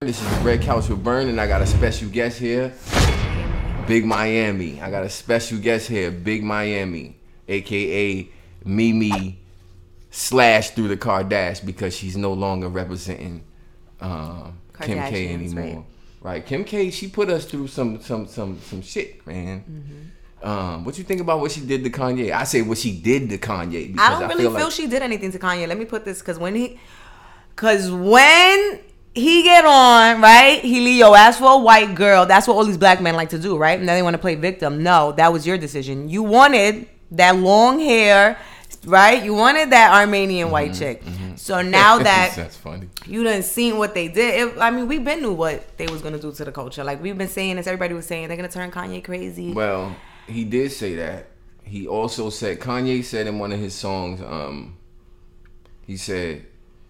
This is Red Couch with Burn, and I got a special guest here, Big Miami. I got a special guest here, Big Miami, aka Mimi slash through the Kardashian, because she's no longer representing Kim K anymore. Right. Kim K, she put us through some shit, man. Mm-hmm. What you think about what she did to Kanye? I say what she did to Kanye. I don't really feel she did anything to Kanye. Let me put this, because when he get on, right? He leave your ass for a white girl. That's what all these black men like to do, right? And then they want to play victim. No, that was your decision. You wanted that long hair, right? You wanted that Armenian white chick. Mm-hmm. So now that that's funny, you done seen what they did. We've been knew what they was gonna do to the culture. Like, we've been saying this. Everybody was saying they're gonna turn Kanye crazy. Well, he did say that. He also said, Kanye said in one of his songs, he said,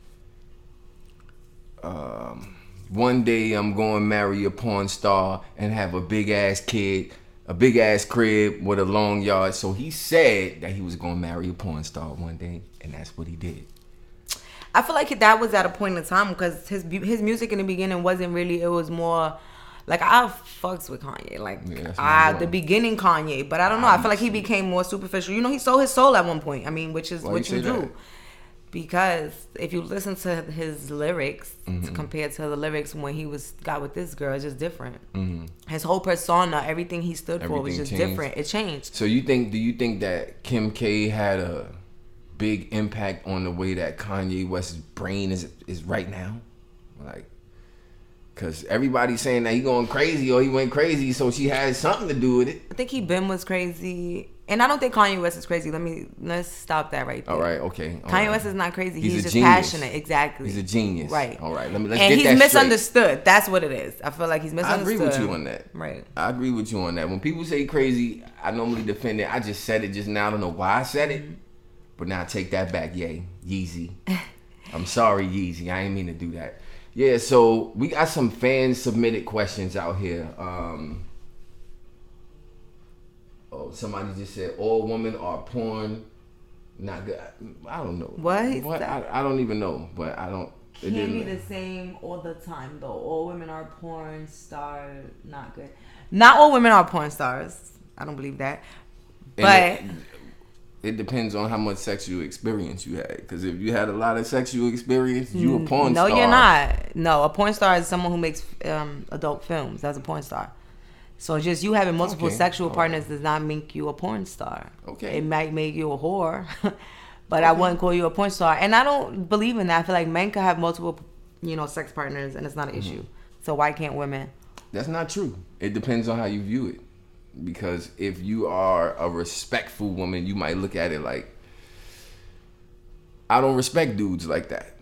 one day I'm going to marry a porn star and have a big ass kid, a big ass crib with a long yard. So he said that he was going to marry a porn star one day, and that's what he did. I feel like that was at a point in time, because his music in the beginning wasn't really, it was more like, I fucks with Kanye, like, the beginning Kanye, but I don't know, I feel like he became more superficial. You know, he sold his soul at one point, which is what you do. That? Because if you listen to his lyrics compared to the lyrics when he got with this girl, it's just different. Mm-hmm. His whole persona, everything he stood for was just different. It changed. So do you think that Kim K had a big impact on the way that Kanye West's brain is right now? Like, because everybody's saying that he going crazy or he went crazy, so she had something to do with it. I think he was crazy. And I don't think Kanye West is crazy. Let's stop that right there. All right, okay. Kanye West is not crazy. He's just genius. Passionate. Exactly. He's a genius. Right. All right. Let's get that straight. And he's misunderstood. That's what it is. I feel like he's misunderstood. I agree with you on that. Right. I agree with you on that. When people say crazy, I normally defend it. I just said it just now. I don't know why I said it, but now I take that back. Yay, Yeezy. I'm sorry, Yeezy. I didn't mean to do that. Yeah. So we got some fan submitted questions out here. Somebody just said all women are porn, not good. I don't know. What? I don't even know, but I don't. It can't be the same all the time, though. All women are porn stars, not good. Not all women are porn stars. I don't believe that. But it depends on how much sexual experience you had. Because if you had a lot of sexual experience, you a porn star. No, you're not. No, a porn star is someone who makes adult films. That's a porn star. So just you having multiple sexual partners does not make you a porn star. Okay. It might make you a whore, but I wouldn't call you a porn star. And I don't believe in that. I feel like men can have multiple, sex partners, and it's not an issue. So why can't women? That's not true. It depends on how you view it. Because if you are a respectful woman, you might look at it like, I don't respect dudes like that.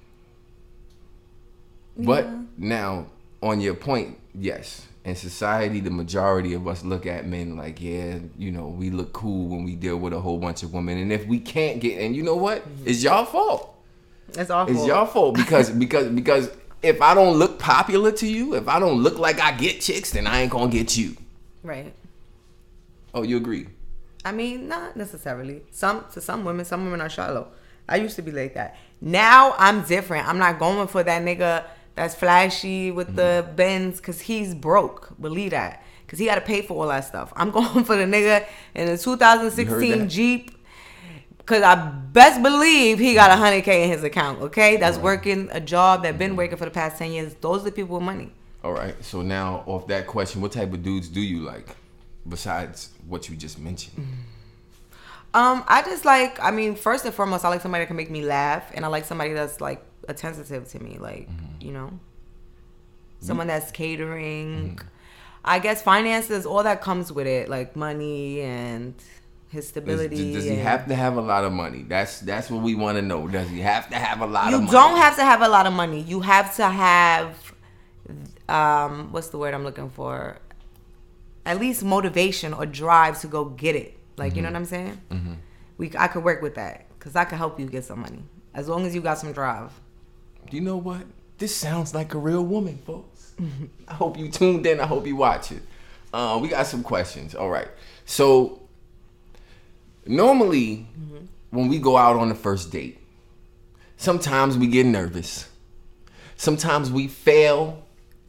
Yeah. But now, on your point, yes. In society, the majority of us look at men like, we look cool when we deal with a whole bunch of women. And if we can't get, and you know what? It's y'all fault. It's our fault. It's y'all fault because if I don't look popular to you, if I don't look like I get chicks, then I ain't gonna get you. Right. Oh, you agree? I mean, not necessarily. Some women are shallow. I used to be like that. Now I'm different. I'm not going for that nigga that's flashy with the Benz, because he's broke. Believe that. Because he got to pay for all that stuff. I'm going for the nigga in the 2016 Jeep, because I best believe he got $100K in his account, okay? That's working a job that been working for the past 10 years. Those are the people with money. All right. So now, off that question, what type of dudes do you like besides what you just mentioned? I just like, first and foremost, I like somebody that can make me laugh, and I like somebody that's like attentive to me, like someone that's catering. I guess finances, all that comes with it, like money and his stability. Does he have to have a lot of money? That's what we want to know. Does he have to have a lot of money? You don't have to have a lot of money. You have to have what's the word I'm looking for? At least motivation or drive to go get it. Like, you know what I'm saying? I could work with that, because I could help you get some money as long as you got some drive. You know what? This sounds like a real woman, folks. I hope you tuned in. I hope you watch it. We got some questions. All right. So normally when we go out on the first date, sometimes we get nervous. Sometimes we fail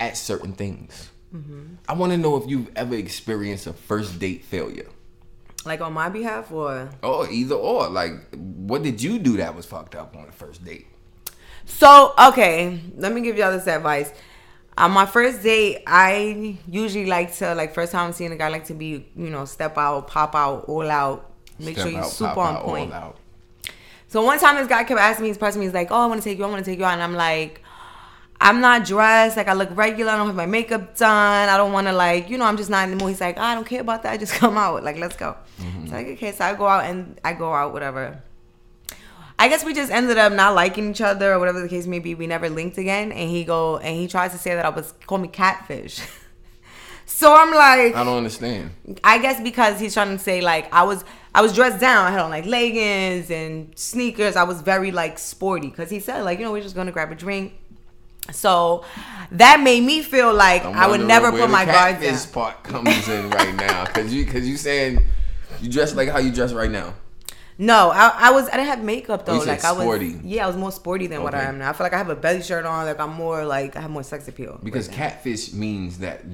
at certain things. I want to know if you've ever experienced a first date failure. Like on my behalf, or? Oh, either or. Like, what did you do that was fucked up on the first date? So, okay, let me give y'all this advice. On my first date, I usually like to, like, first time I'm seeing a guy, I like to be, you know, step out, pop out, all out. Make sure you're super on point. So one time this guy kept asking me, he's pressing me, he's like, oh, I want to take you out. And I'm like, I'm not dressed. Like, I look regular. I don't have my makeup done. I don't want to, like, you know, I'm just not in the mood. He's like, I don't care about that. Just come out. Like, let's go. So like, okay. So I go out, whatever. I guess we just ended up not liking each other or whatever the case may be. We never linked again. And he tries to say that call me catfish. So I'm like, I don't understand. I guess because he's trying to say, like, I was dressed down. I had on, like, leggings and sneakers. I was very, like, sporty. Because he said, like, you know, we're just going to grab a drink. So that made me feel like I would never put my guard down. This part comes in right now, cause you saying you dress like how you dress right now. No, I didn't have makeup though. You said like I was sporty. Yeah, I was more sporty than what I am now. I feel like I have a belly shirt on. Like I'm more like I have more sex appeal. Because catfish means that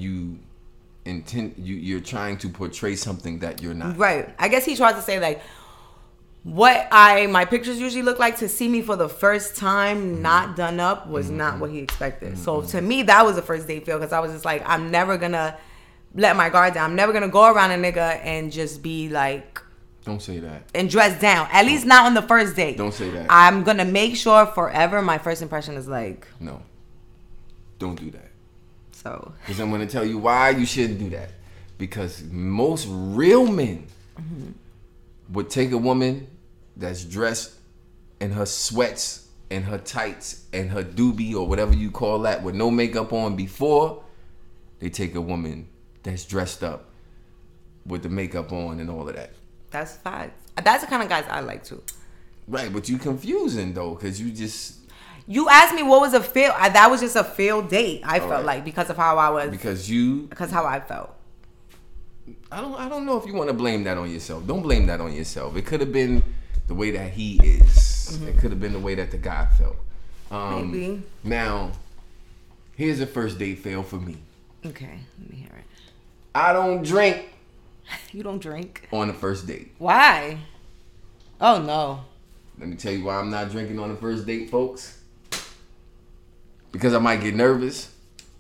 you're trying to portray something that you're not. Right. I guess he tried to say like my pictures usually look like to see me for the first time not done up was not what he expected. So to me that was a first date fail because I was just like I'm never gonna let my guard down. I'm never gonna go around a nigga and just be like, don't say that, and dress down, at least not on the first date. Don't say that. I'm gonna make sure forever my first impression is like, no, don't do that. So because I'm gonna tell you why you shouldn't do that. Because most real men would take a woman that's dressed in her sweats and her tights and her doobie or whatever you call that with no makeup on before they take a woman that's dressed up with the makeup on and all of that. That's facts. That's the kind of guys I like too. Right, but you confusing though because you asked me what was a fail. That was just a failed date. I felt like because of how I was. Because how I felt. I don't know if you want to blame that on yourself. Don't blame that on yourself. It could have been the way that he is. It could have been the way that the guy felt. Maybe. Now, here's a first date fail for me. Okay, let me hear it. I don't drink. You don't drink? On the first date. Why? Oh, no. Let me tell you why I'm not drinking on the first date, folks. Because I might get nervous.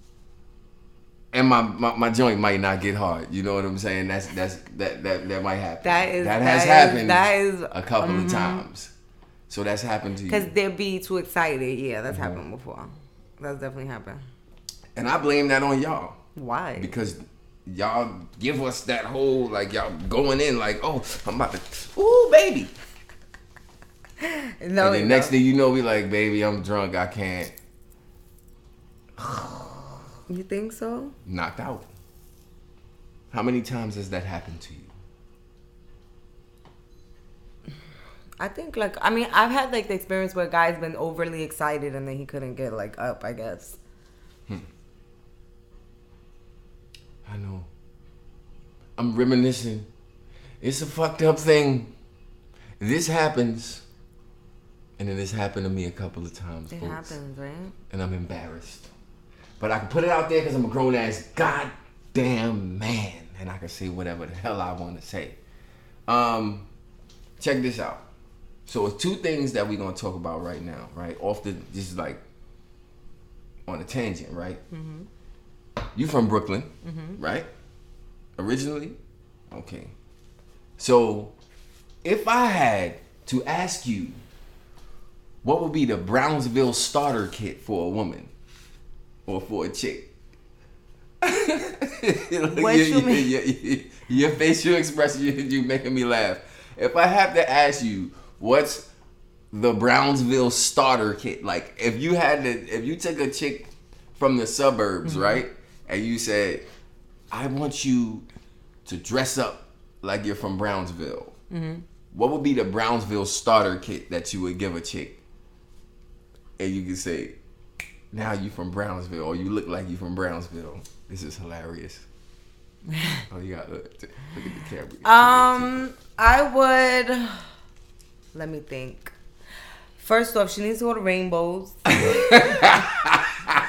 And my joint might not get hard. You know what I'm saying? That might happen. That has happened a couple of times. So that's happened to you. Because they'll be too excited. Yeah, that's happened before. That's definitely happened. And I blame that on y'all. Why? Because y'all give us that whole, like, y'all going in like, oh, I'm about to, ooh, baby. No, and the next thing you know, we like, baby, I'm drunk. I can't. You think so? Knocked out. How many times has that happened to you? I think I've had like the experience where a guy's been overly excited and then he couldn't get like up, I guess. I know. I'm reminiscing. It's a fucked up thing. This happens. And then this happened to me a couple of times. It happens, right? And I'm embarrassed. But I can put it out there because I'm a grown ass goddamn man. And I can say whatever the hell I want to say. Check this out. So it's two things that we're going to talk about right now, right? Just like on a tangent, right? You from Brooklyn, right? Originally? Okay. So if I had to ask you, what would be the Brownsville starter kit for a woman? Or for a chick? What you mean? Your facial expression, you making me laugh. If I have to ask you, what's the Brownsville starter kit? Like, if you took a chick from the suburbs, right? And you said, I want you to dress up like you're from Brownsville. What would be the Brownsville starter kit that you would give a chick? And you could say, now you from Brownsville, or you look like you from Brownsville. This is hilarious. Oh, you got look at the camera. I would. Let me think. First off, she needs to go to Rainbows.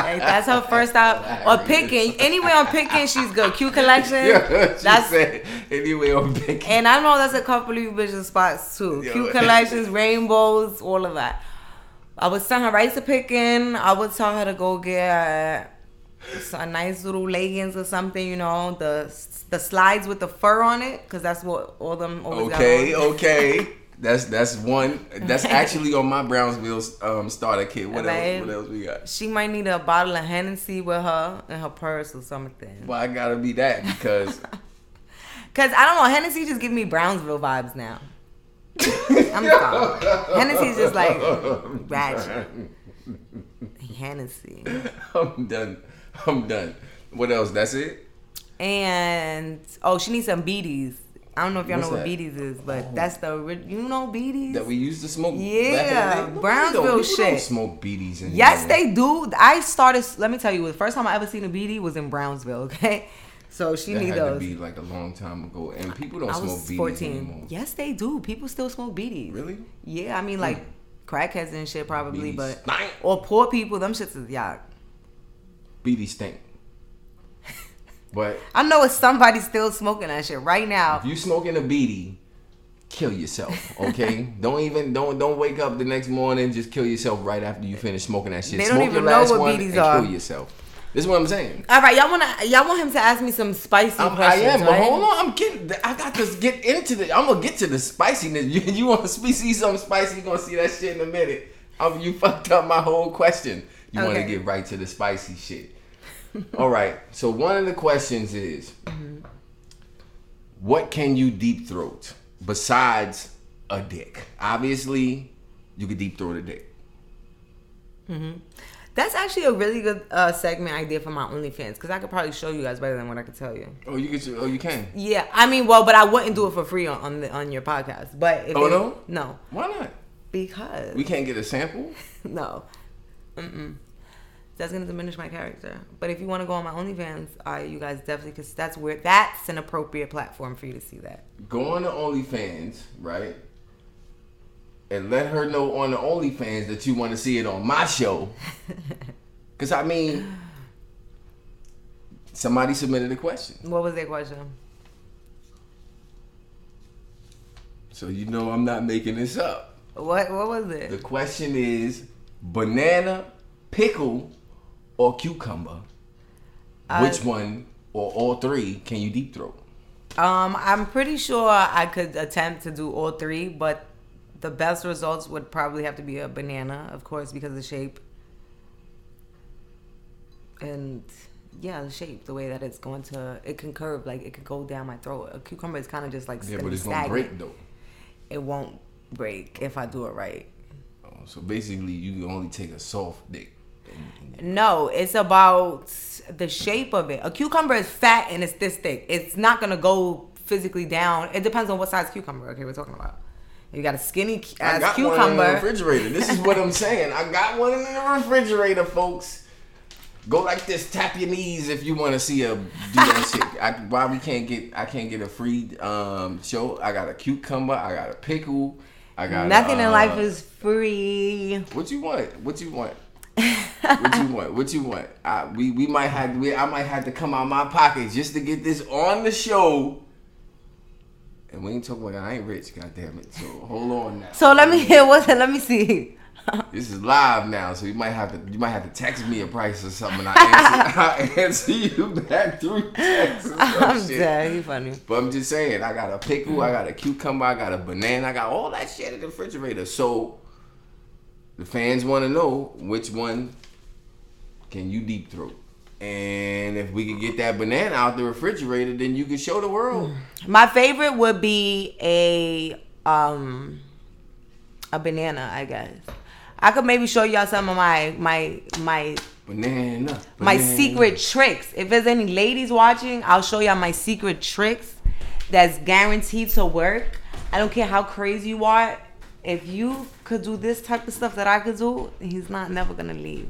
That's her first stop. Or Picking. Anywhere on Picking, she's good. Q Collection. Yeah, that's said, anywhere on Picking. And I know that's a couple of you bitches spots too. Q Collections, Rainbows, all of that. I would send her right to Picking. I would tell her to go get a nice little leggings or something, you know, the slides with the fur on it, because that's what all them always got on. Okay. That's one. That's actually on my Brownsville starter kit. What else we got? She might need a bottle of Hennessy with her in her purse or something. Well, I gotta be that because I don't know, Hennessy just give me Brownsville vibes now. I'm sorry. Hennessy's just like ratchet. Hennessy. I'm done. What else? That's it? And she needs some beaties. I don't know if y'all know what beaties is, but that's the beaties that we used to smoke. Yeah, Brownsville people shit. Don't smoke beaties anymore. Yes, they do. I started. Let me tell you, the first time I ever seen a beatie was in Brownsville. Okay, so she needs those. That had to be like a long time ago, and people don't smoke beaties 14. anymore. Yes, they do. People still smoke beaties. Really? Yeah, I mean like crackheads and shit probably, beaties but or poor people. Them shits is yuck. Beaties stink. But I know it's somebody still smoking that shit right now. If you smoking a beatie, kill yourself, okay? don't wake up the next morning. Just kill yourself right after you finish smoking that shit. They don't even know what beaties are. Kill yourself. This is what I'm saying. All right, y'all want him to ask me some spicy questions. I am, right? But hold on. I got to get into the. I'm gonna get to the spiciness. You want to see something spicy? You gonna see that shit in a minute. You fucked up my whole question. You want to get right to the spicy shit. All right. So one of the questions is, what can you deep throat besides a dick? Obviously, you could deep throat a dick. Mm-hmm. That's actually a really good segment idea for my OnlyFans, because I could probably show you guys better than what I could tell you. Oh, you can. Yeah, I mean, but I wouldn't do it for free on your podcast. But if no, why not? Because we can't get a sample. No. That's gonna diminish my character. But if you want to go on my OnlyFans, you guys definitely, because that's an appropriate platform for you to see that. Go on the OnlyFans, right? And let her know on the OnlyFans that you want to see it on my show. Because I mean, somebody submitted a question. What was their question? So you know I'm not making this up. What was it? The question is banana, pickle, or cucumber. Which one or all three can you deep throat? I'm pretty sure I could attempt to do all three, but the best results would probably have to be a banana, of course, because of the shape. And yeah, the shape, the way that it's going to, it can curve, like it can go down my throat. A cucumber is kind of just like but it's going to break though. It won't break if I do it right. Oh, so basically you only take a soft dick. No, it's about the shape of it. A cucumber is fat and it's this thick. It's not going to go physically down. It depends on what size cucumber, okay, we're talking about. You got a skinny ass cucumber. One in the refrigerator. This is what I'm saying. I got one in the refrigerator, folks. Go like this. Tap your knees if you want to see do that shit. I can't get a free show. I got a cucumber. I got a pickle. I got nothing in life is free. What you want? What you want? We might have. I might have to come out my pocket just to get this on the show. And we ain't talking about. I ain't rich, goddammit. So hold on now. So let me hear let me see. This is live now, so you might have to text me a price or something. I answer you back through text. I'm dead. You funny. But I'm just saying, I got a pickle, I got a cucumber, I got a banana, I got all that shit in the refrigerator. So the fans want to know which one can you deep throat. And if we could get that banana out the refrigerator, then you could show the world. My favorite would be a banana, I guess. I could maybe show y'all some of my banana. My secret tricks. If there's any ladies watching, I'll show y'all my secret tricks that's guaranteed to work. I don't care how crazy you are. If you could do this type of stuff that I could do, he's never gonna leave.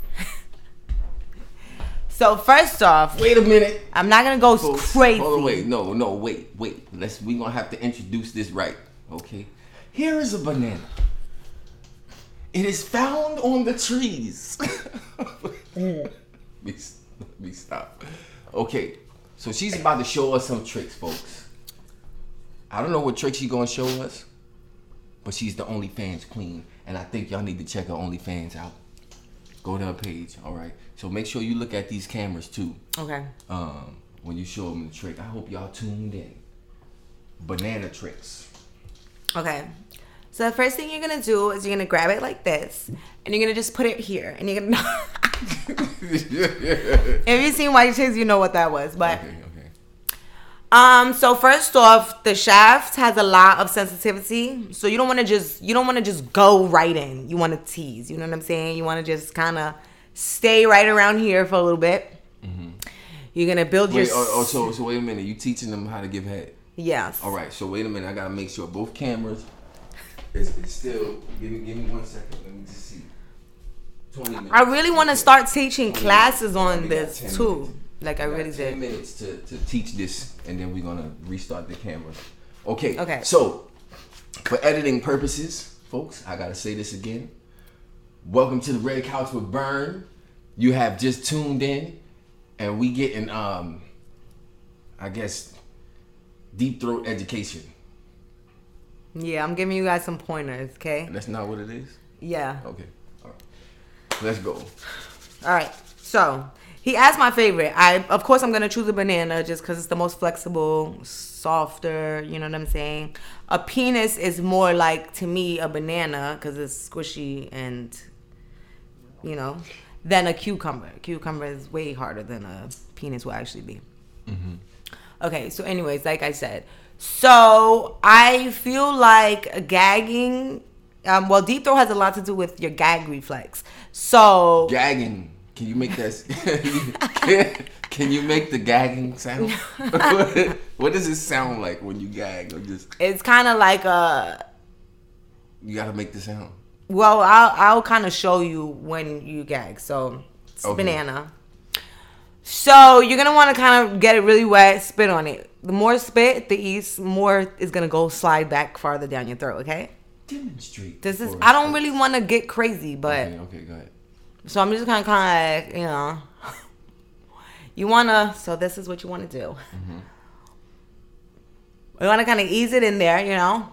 So first off, wait a minute. I'm not gonna go crazy. Hold on, wait. We gonna have to introduce this right, okay? Here is a banana. It is found on the trees. Let me stop. Okay, so she's about to show us some tricks, folks. I don't know what tricks she's gonna show us, but she's the OnlyFans queen, and I think y'all need to check her OnlyFans out. Go to her page, all right? So make sure you look at these cameras too. Okay. When you show them the trick, I hope y'all tuned in. Banana tricks. Okay. So the first thing you're gonna do is you're gonna grab it like this, and you're gonna just put it here, and you're gonna. If you've seen White Chicks, you know what that was, but. Okay. So first off, the shaft has a lot of sensitivity, so you don't want to just go right in. You want to tease. You know what I'm saying? You want to just kind of stay right around here for a little bit. Mm-hmm. You're gonna build your. So wait a minute. You teaching them how to give head? Yes. All right. So wait a minute. I gotta make sure both cameras. It's still. Give me 1 second. Let me just see. 20 minutes. I really want to start teaching classes on this too. Minutes. Like I really did. 10 minutes to teach this, and then we're gonna restart the camera. Okay. Okay. So, for editing purposes, folks, I gotta say this again. Welcome to the Red Couch with Burn. You have just tuned in, and we getting I guess deep throat education. Yeah, I'm giving you guys some pointers. Okay. That's not what it is. Yeah. Okay. All right. Let's go. All right. So. He asked my favorite. Of course, I'm going to choose a banana just because it's the most flexible, softer, you know what I'm saying? A penis is more like, to me, a banana because it's squishy and, you know, than a cucumber. A cucumber is way harder than a penis will actually be. Mm-hmm. Okay, so anyways, like I said. So I feel like gagging, deep throat has a lot to do with your gag reflex. So... Gagging. Can you make that? Can you make the gagging sound? What does it sound like when you gag? Or just? It's kind of like a. You gotta make the sound. Well, I'll kind of show you when you gag. So it's okay. Banana. So you're gonna want to kind of get it really wet, spit on it. The more spit, the more is gonna go slide back farther down your throat. Okay. Demonstrate. This is. I don't really want to get crazy, but. Okay, go ahead. So I'm just kind of, you know, you want to, so this is what you want to do. Mm-hmm. You want to kind of ease it in there, you know.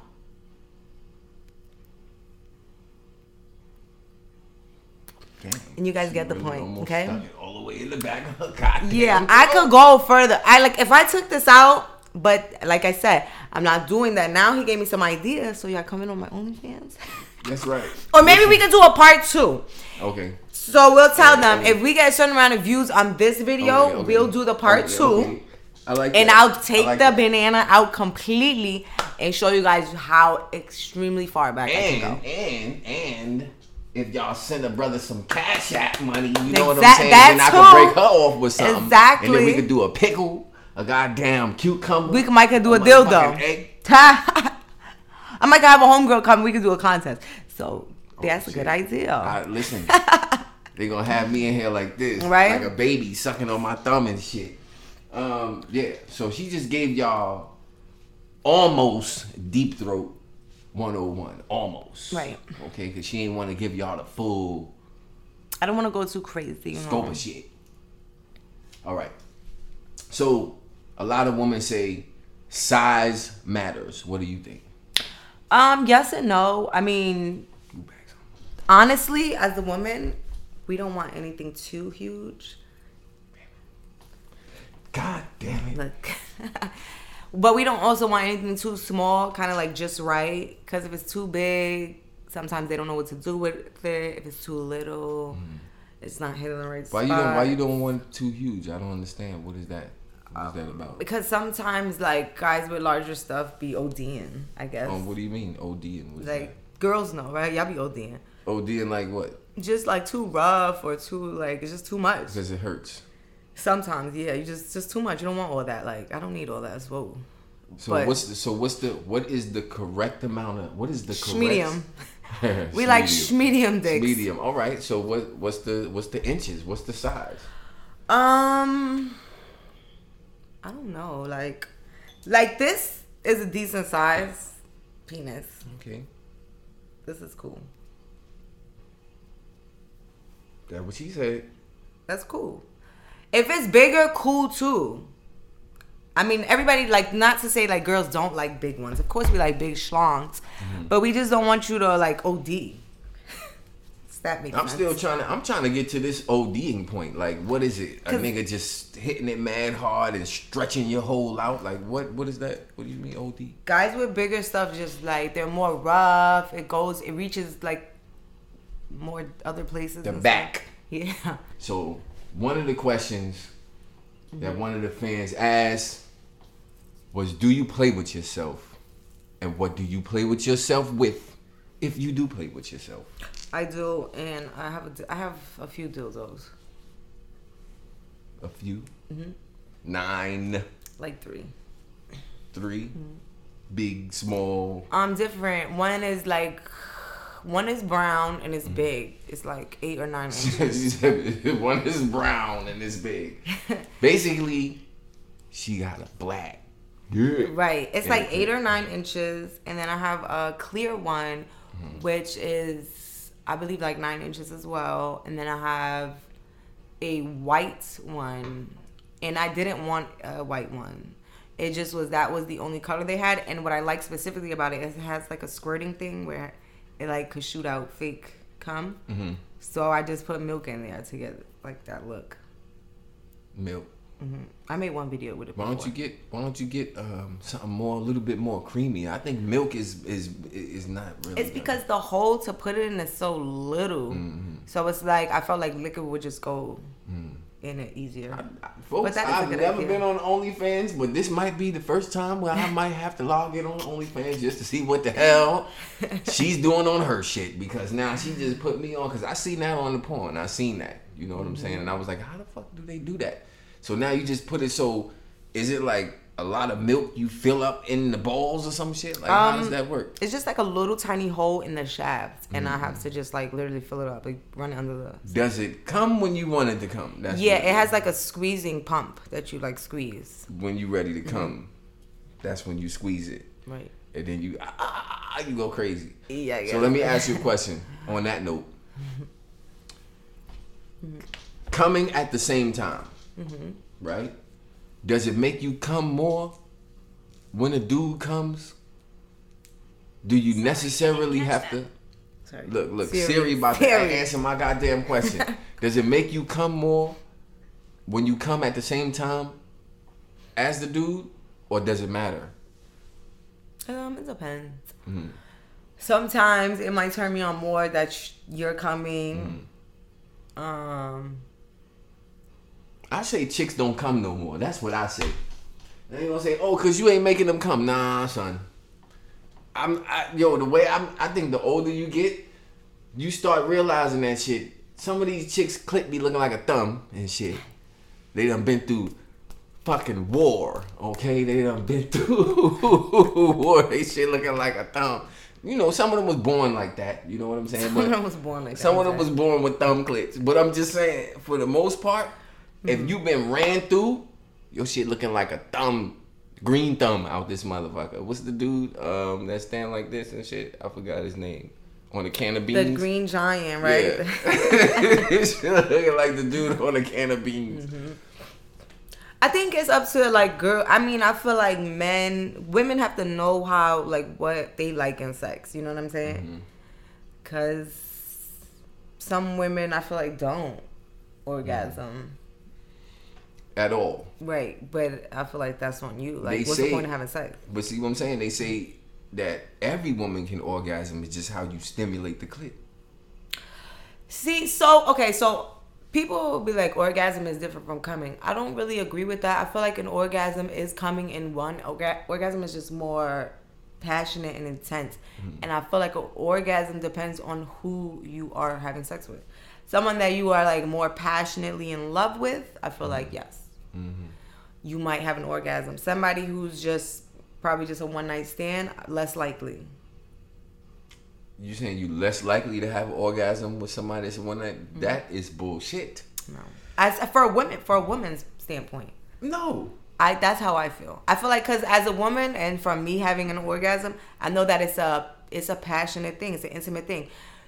Damn. And you guys get the point, okay? Stuck it all the way in the back of her goddamn yeah, I could go further. If I took this out, but like I said, I'm not doing that. Now he gave me some ideas, so y'all coming on my OnlyFans. That's right. Or maybe we can do a part 2. Okay. So we'll tell them if we get a certain amount of views on this video, we'll do the part 2. Okay. I like that. And I'll take the banana out completely and show you guys how extremely far back I can go. And if y'all send a brother some Cash App money, you know what I'm saying? Then I can break her off with something. Exactly. And then we could do a pickle, a goddamn cucumber. We might do a dildo. I might have a homegirl come. We can do a contest. So that's a good idea. Listen. They gonna have me in here like this, right? Like a baby sucking on my thumb and shit. Yeah. So she just gave y'all almost deep throat 101, almost. Right. Okay, because she ain't want to give y'all the full. I don't want to go too crazy. Scope of shit. All right. So a lot of women say size matters. What do you think? Yes and no. I mean, honestly, as a woman. We don't want anything too huge. God damn it. Look. But we don't also want anything too small, kind of like just right. Because if it's too big, sometimes they don't know what to do with it. If it's too little, it's not hitting the right spot. Why you don't want too huge? I don't understand. What is that? What is that about? Because sometimes like guys with larger stuff be ODing, I guess. What do you mean ODing? Like girls know, right? Y'all be ODing. ODing like what? Just like too rough or too like it's just too much. Because it hurts. Sometimes, yeah, you just too much. You don't want all that. Like I don't need all that. Whoa. So what is the correct amount of what is the correct? Medium. We like medium dicks. Medium. All right. So what's the inches? What's the size? I don't know. Like this is a decent size penis. Okay. This is cool. That's what she said. That's cool. If it's bigger, cool too. I mean, everybody, like, not to say, like, girls don't like big ones. Of course we like big schlongs. But we just don't want you to, like, OD. That makes sense. I'm trying to get to this ODing point. Like, what is it? A nigga just hitting it mad hard and stretching your hole out? Like, what is that? What do you mean OD? Guys with bigger stuff just, like, they're more rough. It reaches, like, more other places. The back. Stuff. Yeah. So, one of the questions that one of the fans asked was, do you play with yourself? And what do you play with yourself with, if you do play with yourself? I do, and I have a few dildos. A few? 9. Like 3. 3? Big, small? Different. One is brown and it's big. It's like 8 or 9 inches. One is brown and it's big. Basically, she got a black. Yeah. Right. It's like 8 or 9 inches, and then I have a clear one, which is, I believe, like 9 inches as well. And then I have a white one, and I didn't want a white one. It just was, that was the only color they had. And what I like specifically about it is it has like a squirting thing where it like could shoot out fake cum. So I just put milk in there to get like that look. Milk. I made one video with it. Why don't you get something more, a little bit more creamy? I think milk is not really. It's because the hole to put it in is so little, so it's like I felt like liquid would just go in it easier. Folks, I've never been on OnlyFans, but this might be the first time where I might have to log in on OnlyFans just to see what the hell she's doing on her shit, because now she just put me on, because I seen that on the porn. I seen that, you know what I'm saying, and I was like, how the fuck do they do that? So now you just put it, so is it like a lot of milk you fill up in the balls or some shit? Like, how does that work? It's just like a little tiny hole in the shaft, and I have to just like literally fill it up, like run it under the... Does it come when you want it to come? That's it has like a squeezing pump that you like squeeze. When you ready to come, that's when you squeeze it. Right. And then you go crazy. Yeah. So let me ask you a question on that note. Coming at the same time. Right? Does it make you come more when a dude comes? Do you necessarily have to... Sorry. Look, Siri about to answer my goddamn question. Does it make you come more when you come at the same time as the dude, or does it matter? It depends. Sometimes it might turn me on more that you're coming. I say chicks don't come no more. That's what I say. They ain't gonna say, oh, cause you ain't making them come. Nah, son. I think the older you get, you start realizing that shit. Some of these chicks' clit be looking like a thumb and shit. They done been through fucking war, okay? They done been through war. They shit looking like a thumb. You know, some of them was born like that. You know what I'm saying? Some of them was born like that. Some of them was born with thumb clits. But I'm just saying, for the most part, if you been ran through, your shit looking like a thumb, green thumb out this motherfucker. What's the dude that stand like this and shit? I forgot his name. On a can of beans. The Green Giant, right? Yeah. Shit looking like the dude on a can of beans. I think it's up to like I feel like women have to know how, like, what they like in sex. You know what I'm saying? Because some women I feel like don't orgasm. At all. Right, but I feel like that's on you. Like, what's the point of having sex? But see what I'm saying? They say that every woman can orgasm. It's just how you stimulate the clit. See, so people will be like, orgasm is different from coming. I don't really agree with that. I feel like an orgasm is coming in one. Orgasm is just more passionate and intense. And I feel like an orgasm depends on who you are having sex with. Someone that you are like more passionately in love with, I feel like yes. You might have an orgasm. Somebody who's just probably just a one night stand, less likely. You saying you less likely to have an orgasm with somebody that's a one night? That is bullshit. No, as for a woman's standpoint. No, that's how I feel. I feel like because as a woman and from me having an orgasm, I know that it's a passionate thing. It's an intimate thing.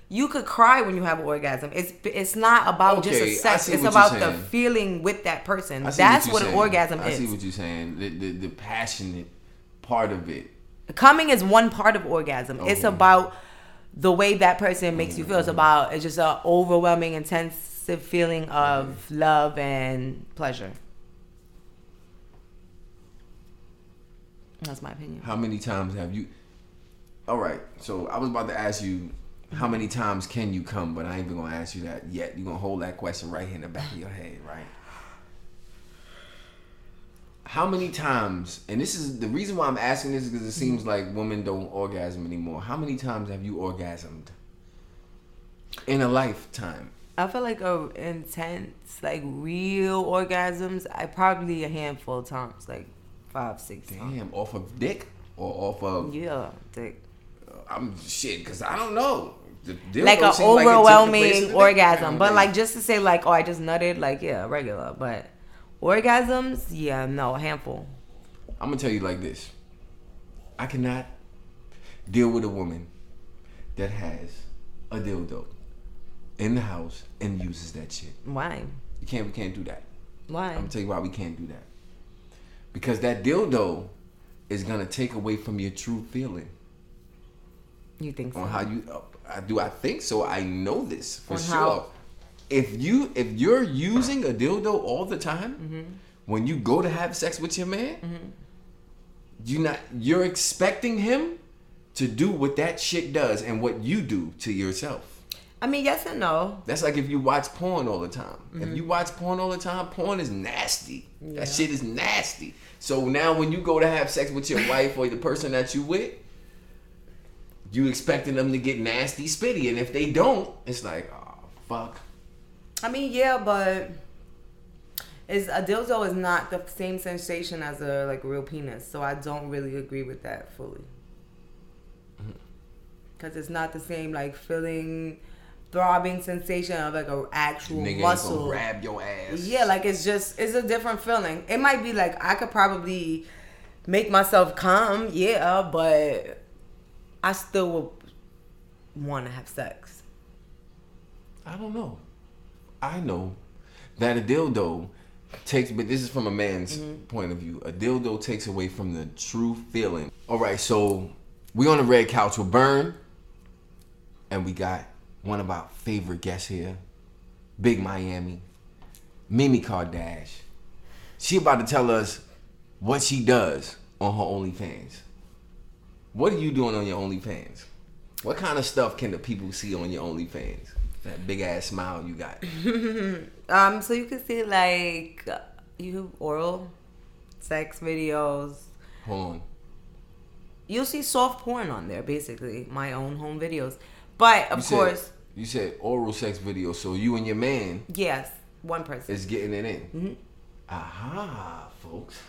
You could cry when you have an orgasm. It's not about just a sex. It's about the feeling with that person. That's what an orgasm is. I see what you're saying. The passionate part of it. Coming is one part of orgasm. Okay. It's about the way that person makes you feel. It's just an overwhelming, intensive feeling of love and pleasure. That's my opinion. How many times have you... All right, so I was about to ask you, how many times can you come? But I ain't even going to ask you that yet. You're going to hold that question right here in the back of your head, right? How many times, and this is the reason why I'm asking this, is because it seems like women don't orgasm anymore. How many times have you orgasmed in a lifetime? I feel like intense, like real orgasms, probably a handful of times, like 5, 6 times. Damn, off of dick or off of... Yeah, dick. I'm shit, because I don't know. Like an overwhelming orgasm. But like just to say like, oh, I just nutted, like, yeah, regular. But orgasms, yeah, no, a handful. I'm going to tell you like this. I cannot deal with a woman that has a dildo in the house and uses that shit. Why? We can't do that. Why? I'm going to tell you why we can't do that. Because that dildo is going to take away from your true feeling. You think so? On how you... I think so. I know this for sure. How? If you're using a dildo all the time, when you go to have sex with your man, you're expecting him to do what that shit does and what you do to yourself. I mean, yes and no. That's like if you watch porn all the time. If you watch porn all the time, porn is nasty. Yeah. That shit is nasty. So now when you go to have sex with your wife or the person that you with, you expecting them to get nasty spitty, and if they don't, it's like, oh fuck. I mean, yeah, but a dildo is not the same sensation as a like real penis, so I don't really agree with that fully. Because it's not the same like feeling, throbbing sensation of like a actual nigga muscle. Ain't gonna grab your ass. Yeah, like it's a different feeling. It might be like I could probably make myself come, yeah, but I still would want to have sex. I don't know. I know that a dildo takes, but this is from a man's point of view. A dildo takes away from the true feeling. All right, so we on the red couch with Burn, and we got one of our favorite guests here, Big Miami, Mimi Kardashian. She about to tell us what she does on her OnlyFans. What are you doing on your OnlyFans? What kind of stuff can the people see on your OnlyFans? That big ass smile you got. So you can see like oral sex videos. Hold on. You'll see soft porn on there, basically. My own home videos. But of course, you said oral sex videos, so you and your man. Yes, one person is getting it in. Aha, folks.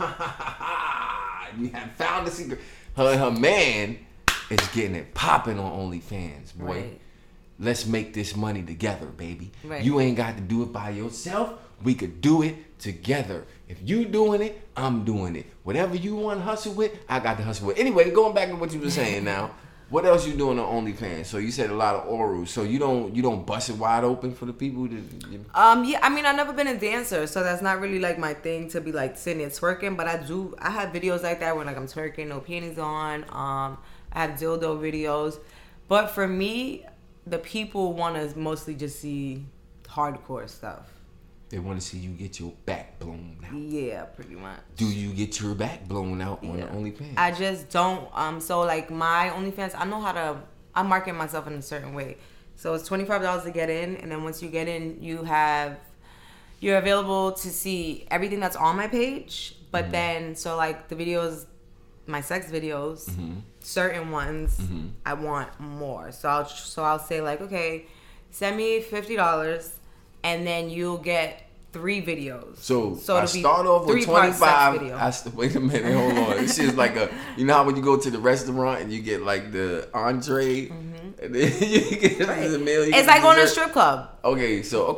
You have found the secret. Her man is getting it popping on OnlyFans, boy. Right. Let's make this money together, baby. Right. You ain't got to do it by yourself. We could do it together. If you doing it, I'm doing it. Whatever you want to hustle with, I got to hustle with. Anyway, going back to what you were saying now. What else you doing on OnlyFans? So you said a lot of oral. So you don't bust it wide open for the people? Yeah, I mean, I've never been a dancer, so that's not really like my thing to be like sitting and twerking. But I have videos like that where like I'm twerking, no panties on. I have dildo videos. But for me, the people want to mostly just see hardcore stuff. They want to see you get your back blown out. Yeah, pretty much. Do you get your back blown out on the OnlyFans? I just don't. So like my OnlyFans, I know how to. I market myself in a certain way. So it's $25 to get in, and then once you get in, you're available to see everything that's on my page. But then, so like the videos, my sex videos, certain ones, I want more. So I'll say like, okay, send me $50. And then you'll get 3 videos. So I start off with 25. Wait a minute, hold on. This shit's like you know how when you go to the restaurant and you get like the entree, and then you get the meal. It's like going to a strip club. Okay, so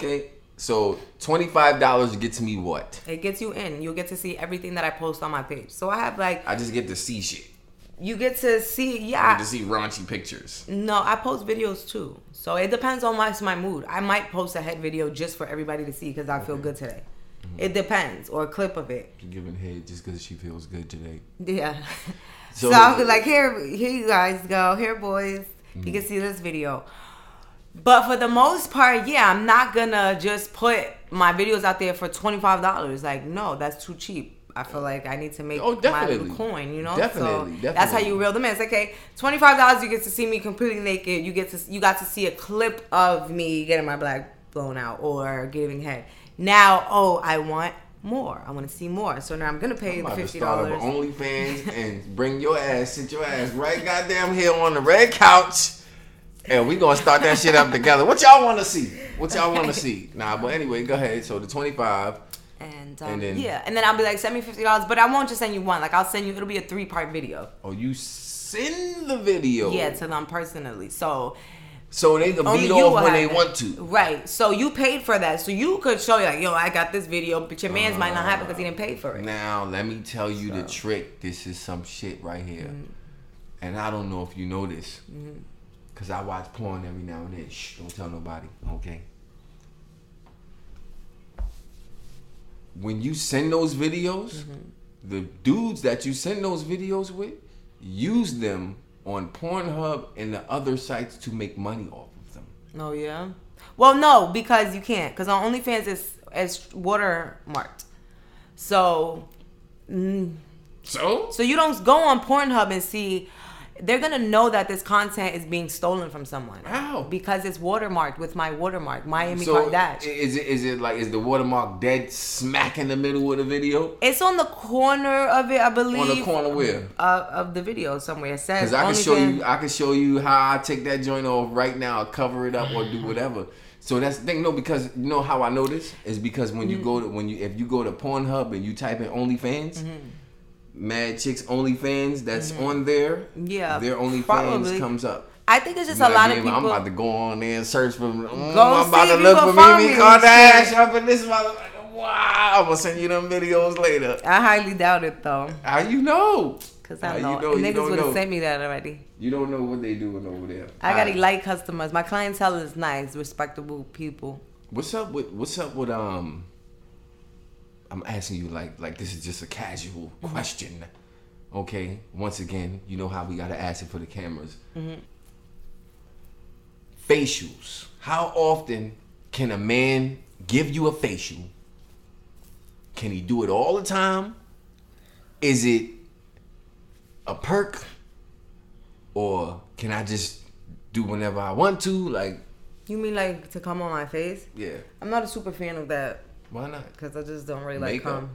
$25 gets me what? It gets you in. You'll get to see everything that I post on my page. So I have like. I just get to see shit. You get to see, You get to see raunchy pictures. No, I post videos too. So it depends on my mood. I might post a head video just for everybody to see because I feel good today. Mm-hmm. It depends, or a clip of it. You're giving head just because she feels good today. Yeah. So I'll be like, here you guys go. Here, boys. Mm-hmm. You can see this video. But for the most part, yeah, I'm not gonna just put my videos out there for $25. Like, no, that's too cheap. I feel like I need to make my little coin, you know. Definitely. That's how you reel them in. It's like, okay, $25. You get to see me completely naked. You got to see a clip of me getting my black blown out or giving head. Now, I want more. I want to see more. So now I'm gonna pay the $50. To start up OnlyFans and bring your ass, sit your ass right goddamn here on the red couch, and we gonna start that shit up together. What y'all want to see? Nah, but anyway, go ahead. So the 25. And then, and then I'll be like, send me $50, but I won't just send you one. Like, I'll send you, it'll be a 3-part video. Oh, you send the video? Yeah, to them personally. So they can beat off when they want to. Right. So you paid for that. So you could show you, like, yo, I got this video, but your man's might not have it because he didn't pay for it. Now, let me tell you the trick. This is some shit right here. Mm-hmm. And I don't know if you know this. Because I watch porn every now and then. Shh, don't tell nobody. Okay? When you send those videos, the dudes that you send those videos with, use them on Pornhub and the other sites to make money off of them. Oh, yeah? Well, no, because you can't. Because on OnlyFans, it's watermarked. So you don't go on Pornhub and see... They're going to know that this content is being stolen from someone. How? Because it's watermarked with my watermark, Miami Kardashian. Is the watermark dead smack in the middle of the video? It's on the corner of it, I believe. On the corner where? Of the video somewhere. It says Because I can show you how I take that joint off right now, cover it up or do whatever. So that's the thing. No, because you know how I know this? Is because when you go to if you go to Pornhub and you type in OnlyFans, Mad Chicks OnlyFans that's on there. Yeah, their OnlyFans comes up. I think it's just a lot of people. I'm about to go on there and search for. I'm about to look for Mimi Kardashian up in this motherfucker. Wow, I'm gonna send you them videos later. I highly doubt it though. How you know? Because I know niggas would have sent me that already. You don't know what they doing over there. I got elite customers. My clientele is nice, respectable people. What's up with I'm asking you like this is just a casual question. Okay? Once again, you know how we gotta ask it for the cameras. Facials. How often can a man give you a facial? Can he do it all the time? Is it a perk? Or can I just do whenever I want to? Like, you mean like to come on my face? Yeah. I'm not a super fan of that. Why not? Because I just don't really like cum.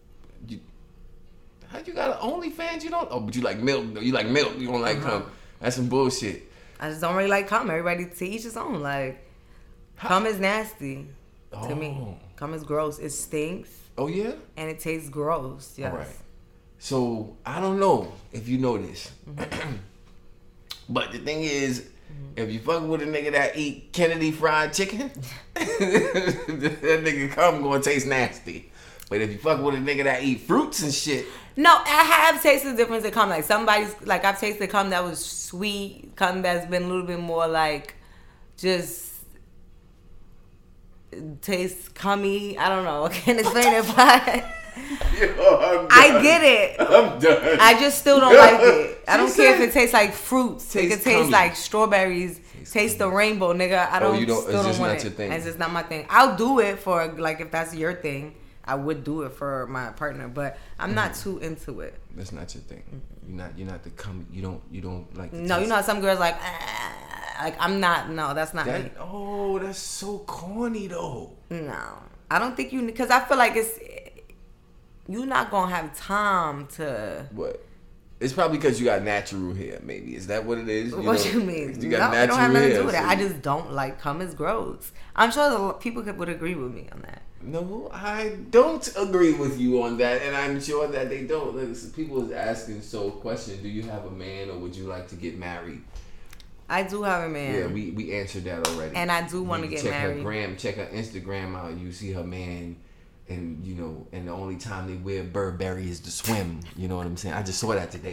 How you got an OnlyFans? You don't? Oh, but you like milk. You like milk. You don't like cum. That's some bullshit. I just don't really like cum. Everybody to each his own. Like, cum is nasty to me. Cum is gross. It stinks. Oh, yeah? And it tastes gross. Yes. All right. So, I don't know if you know this. But the thing is, if you fuck with a nigga that eat Kennedy fried chicken, that nigga cum gonna taste nasty. But if you fuck with a nigga that eat fruits and shit. No, I have tasted the difference in cum. Like I've tasted cum that was sweet, cum that's been a little bit more like just tastes cummy. I don't know. I can't explain it, but I get it. I'm done. I just still don't like it. I don't care if it tastes like fruits. It could taste like strawberries. Taste the rainbow, nigga. I don't. Still don't want it. It's just not my thing. I'll do it for like if that's your thing. I would do it for my partner, but I'm not too into it. That's not your thing. You're not the cum. You don't like. No, you know how some girls like I'm not. No, that's not me. Oh, that's so corny though. No, I don't think you, because I feel like you're not gonna have time to. What? It's probably because you got natural hair. Maybe is that what it is? What you mean? You got natural hair. I don't have nothing to do with that. I just don't like cum. It's gross. I'm sure people would agree with me on that. No, I don't agree with you on that, and I'm sure that they don't. Listen, people is asking, question, do you have a man or would you like to get married? I do have a man. Yeah, we answered that already. And I do want to get married. Check her Instagram out. You see her man, and and the only time they wear Burberry is to swim. You know what I'm saying? I just saw that today for the first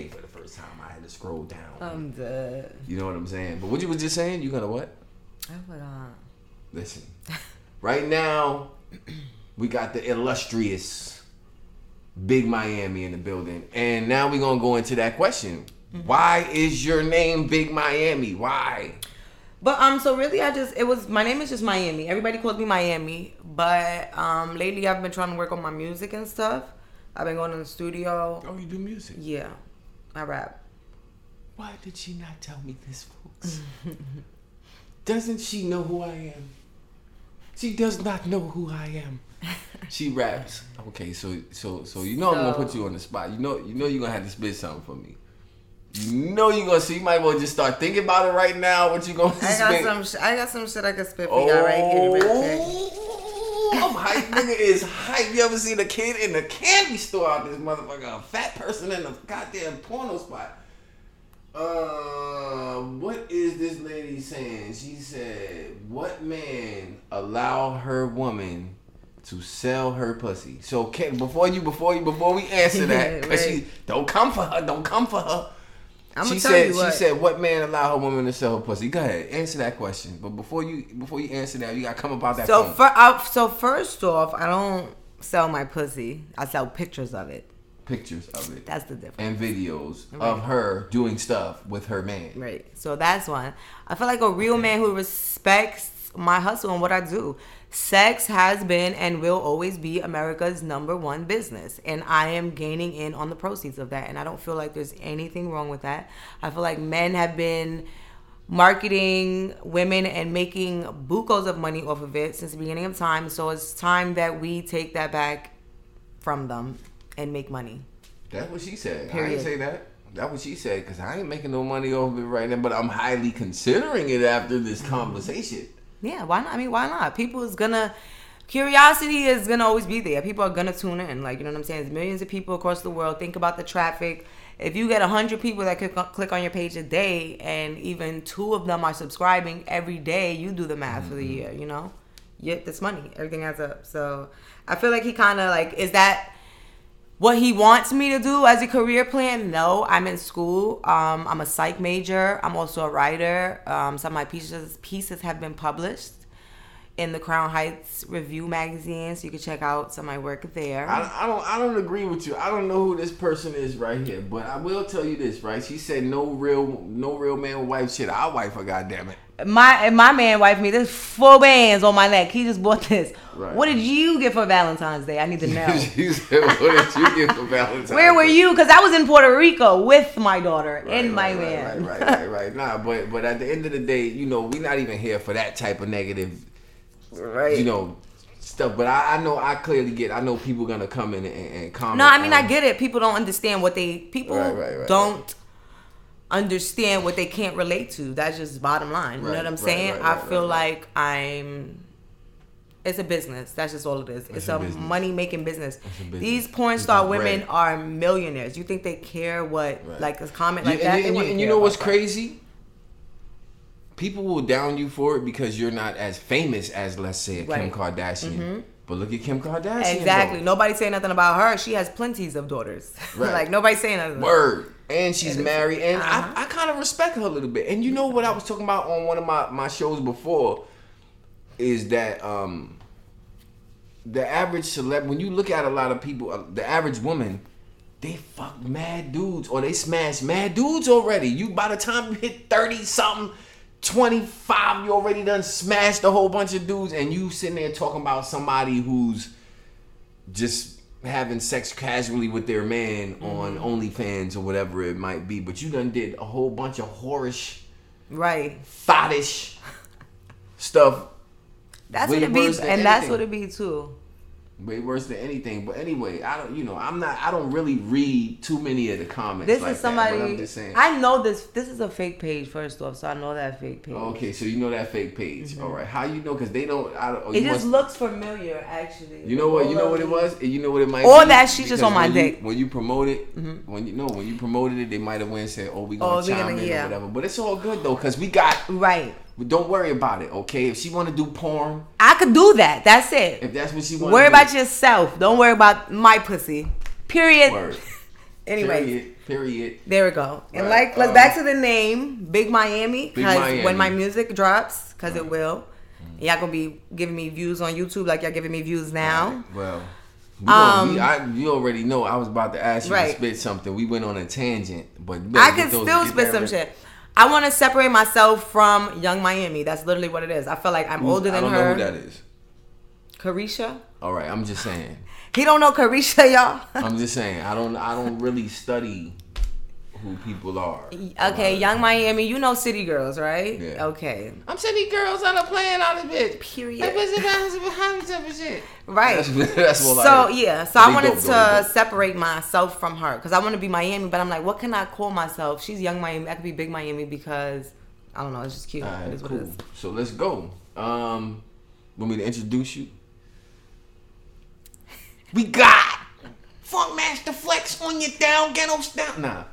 first time. I had to scroll down. I'm dead. You know what I'm saying? But what you was just saying, you gonna what? I forgot. Listen, right now, we got the illustrious Big Miami in the building. And now we're gonna go into that question. Mm-hmm. Why is your name Big Miami? Why? But so really my name is just Miami. Everybody calls me Miami. But lately I've been trying to work on my music and stuff. I've been going to the studio. Oh, you do music? Yeah. I rap. Why did she not tell me this, folks? Doesn't she know who I am? She does not know who I am. She raps. Okay, so you know I'm gonna put you on the spot. You know you're gonna have to spit something for me. You know you're gonna see. You might well just start thinking about it right now. What you gonna spit? I got some shit I can spit for y'all right here. I'm hype. Nigga is hype. You ever seen a kid in the candy store out this motherfucker? A fat person in a goddamn porno spot. What is this lady saying? She said, "What man allow her woman to sell her pussy?" So, before we answer that, cause she don't come for her. She said, "What man allow her woman to sell her pussy?" Go ahead, answer that question. But before you answer that, you gotta come about that. So first off, I don't sell my pussy. I sell pictures of it. Pictures of it. That's the difference. And videos of her doing stuff with her man. Right. So that's one. I feel like a real man who respects my hustle and what I do. Sex has been and will always be America's #1 business. And I am gaining in on the proceeds of that. And I don't feel like there's anything wrong with that. I feel like men have been marketing women and making bucos of money off of it since the beginning of time. So it's time that we take that back from them and make money. That's what she said. Period. I didn't say that. That's what she said, because I ain't making no money off of it right now, but I'm highly considering it after this conversation. Yeah, why not? I mean, why not? Curiosity is gonna always be there. People are gonna tune in. Like, you know what I'm saying? There's millions of people across the world. Think about the traffic. If you get 100 people that click on your page a day, and even 2 of them are subscribing every day, you do the math for the year, you know? That's money. Everything adds up. So I feel like he kind of like, is that what he wants me to do as a career plan? No, I'm in school. I'm a psych major. I'm also a writer. Some of my pieces have been published in the Crown Heights Review magazine, so you can check out some of my work there. I don't agree with you. I don't know who this person is right here, but I will tell you this, right? She said no real man will wife shit. I'll wife her, goddammit. My man wifed me. There's 4 bands on my neck. He just bought this. Right. What did you get for Valentine's Day? I need to know. She said, what did you get for Valentine's Day? Where were you? Because I was in Puerto Rico with my daughter and my man. Right. Nah, but at the end of the day, you know, we're not even here for that type of negative, you know, stuff. But I know people gonna come in and comment. No, I mean, I get it. People don't understand what don't understand what they can't relate to. That's just bottom line. You know what I'm saying? I feel like it's a business. That's just all it is. It's a money-making business. These porn star women are millionaires. You think they care what, like a comment like that? And you know what's crazy? People will down you for it because you're not as famous as, let's say, a Kim Kardashian. Mm-hmm. But look at Kim Kardashian. Exactly. Though. Nobody's saying nothing about her. She has plenties of daughters. Right. Like, nobody's saying nothing. Word. And she's married. And I kind of respect her a little bit. And you know what I was talking about on one of my shows before is that the average celeb, when you look at a lot of people, the average woman, they fuck mad dudes or they smash mad dudes already. You, by the time you hit 30-something, 25, you already done smashed a whole bunch of dudes, and you sitting there talking about somebody who's just having sex casually with their man on OnlyFans or whatever it might be, but you done did a whole bunch of whorish, thottish stuff. That's what it be, and that's what it be too. Way worse than anything. But anyway, I don't really read too many of the comments. This is somebody. I'm just saying. I know this is a fake page, first off, so I know that fake page. Okay, so you know that fake page. Mm-hmm. All right. How you know? Because they don't. It just looks familiar, actually. You know what? You know what it was? You know what it might or be? That she's just on my dick. When you promote it, when you promoted it, they might have went and said, "Oh, we gonna chime in or whatever." But it's all good though, because we got Don't worry about it, okay? If she want to do porn, I could do that. That's it. If that's what she want, worry about yourself. Don't worry about my pussy. Period. Word. Anyway. Period. There we go. And right. let's back to the name, Big Miami. Because when my music drops, because it will, y'all gonna be giving me views on YouTube like y'all giving me views now. Well, you already know I was about to ask you to spit something. We went on a tangent, but I can still spit some shit. I want to separate myself from Young Miami. That's literally what it is. I feel like I'm older than her. I don't know who that is. Carisha. All right, I'm just saying. He don't know Carisha, y'all. I'm just saying. I don't really study who people are. Okay, Young Miami, you know City Girls, right? Yeah. Okay. I'm City Girls on a plane on a bit. Period. Right. That's what So I wanted to separate myself from her because I want to be Miami, but I'm like, what can I call myself? She's Young Miami. I could be Big Miami because I don't know. It's just cute. Right, it's cool. what it is. So let's go. Want me to introduce you? We got Funk Master Flex on your down ghetto style. Nah.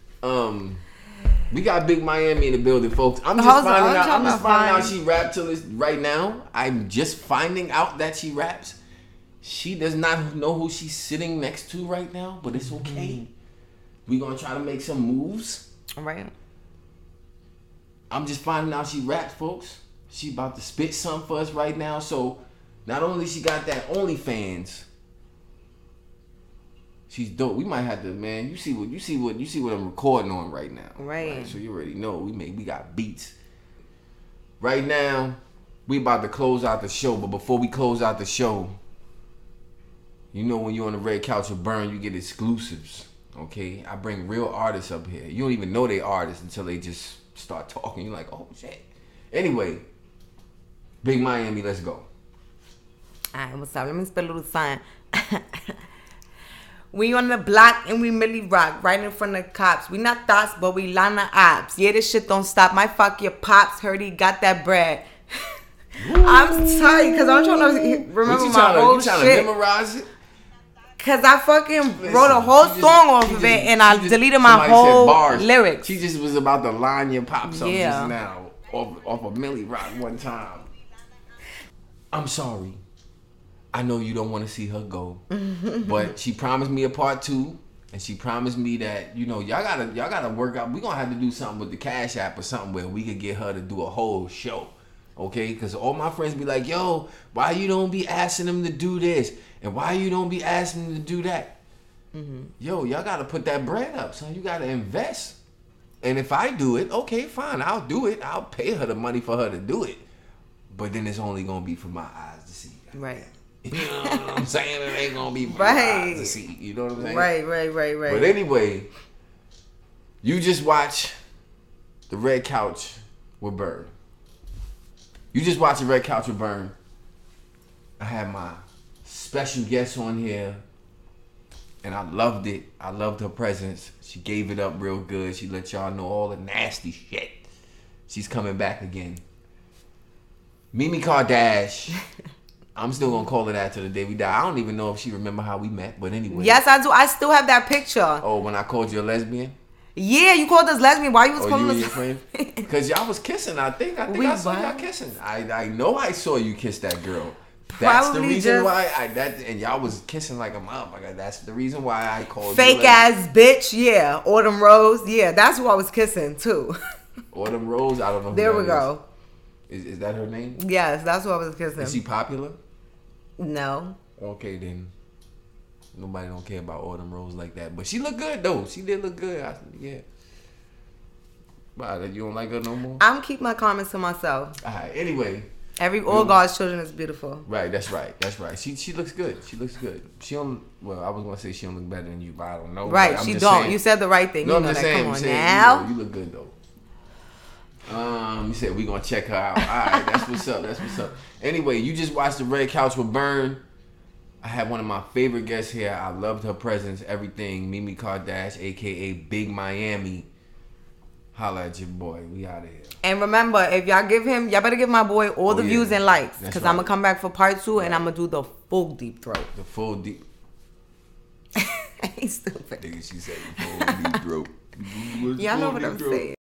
We got Big Miami in the building, folks. I'm just finding out she raps till this right now. I'm just finding out that she raps. She does not know who she's sitting next to right now, but it's okay. We're gonna try to make some moves. All right. I'm just finding out she raps, folks. She about to spit something for us right now. So not only she got that OnlyFans, she's dope. We might have to, man. You see what I'm recording on right now. Right. So you already know we got beats. Right now, we about to close out the show. But before we close out the show, you know when you're on the red couch with Burn, you get exclusives. Okay, I bring real artists up here. You don't even know they artists until they just start talking. You're like, oh shit. Anyway, Big Miami, let's go. Alright, what's up? Let me spell a little sign. We on the block and we Millie Rock, right in front of the cops. We not thoughts, but we Lana Ops. Yeah, this shit don't stop. My fuck your pops heard he got that bread. I'm sorry, because I'm trying to remember my whole shit. You trying to memorize it? Because I fucking wrote a whole song off of it and I deleted my whole lyrics. She just was about to line your pops up just now off of Millie Rock one time. I'm sorry. I know you don't want to see her go, but she promised me a part 2, and she promised me that, you know, y'all gotta work out. We gonna have to do something with the Cash App or something where we could get her to do a whole show, okay? Because all my friends be like, yo, why you don't be asking them to do this, and why you don't be asking them to do that? Yo, y'all gotta put that bread up, son. You gotta invest. And if I do it, okay, fine, I'll do it. I'll pay her the money for her to do it, but then it's only gonna be for my eyes to see. Right. You know what I'm saying? It ain't gonna be right to see. You know what I'm saying? Right. But anyway, you just watch the Red Couch with Burn. You just watch the Red Couch with Burn. I had my special guest on here, and I loved it. I loved her presence. She gave it up real good. She let y'all know all the nasty shit. She's coming back again. Mimi Kardashian. I'm still gonna call her that till the day we die. I don't even know if she remember how we met, but anyway. Yes, I do. I still have that picture. Oh, when I called you a lesbian? Yeah, you called us lesbian. Why you was calling us? You and your friend? Because y'all was kissing. I think I saw y'all kissing. I know I saw you kiss that girl. That's the reason why and y'all was kissing like a motherfucker. That's the reason why I called you. Fake ass bitch. Yeah, Autumn Rose. Yeah, that's who I was kissing too. Autumn Rose. I don't know. There we go. Is that her name? Yes, that's who I was kissing. Is she popular? No. Okay, then. Nobody don't care about Autumn Rose like that. But she looked good, though. She did look good. Yeah. But you don't like her no more? I'm keep my comments to myself. All right. Anyway. All God's children is beautiful. Right. That's right. She looks good. She looks good. She don't. Well, I was gonna say she don't look better than you, but I don't know. Right. She don't. Saying, you said the right thing. No, I'm just saying. Come on now. You look good though. You said we gonna check her out. All right, that's what's up. Anyway, you just watched the Red Couch with Burn. I had one of my favorite guests here. I loved her presence, everything. Mimi Kardashian, aka Big Miami. Holla at your boy. We out of here. And remember, if y'all better give my boy all the views and likes, because I'm gonna come back for part 2 and I'm gonna do the full deep throat. The full deep. He's stupid. Nigga, she said the full deep throat. Y'all know what I'm saying.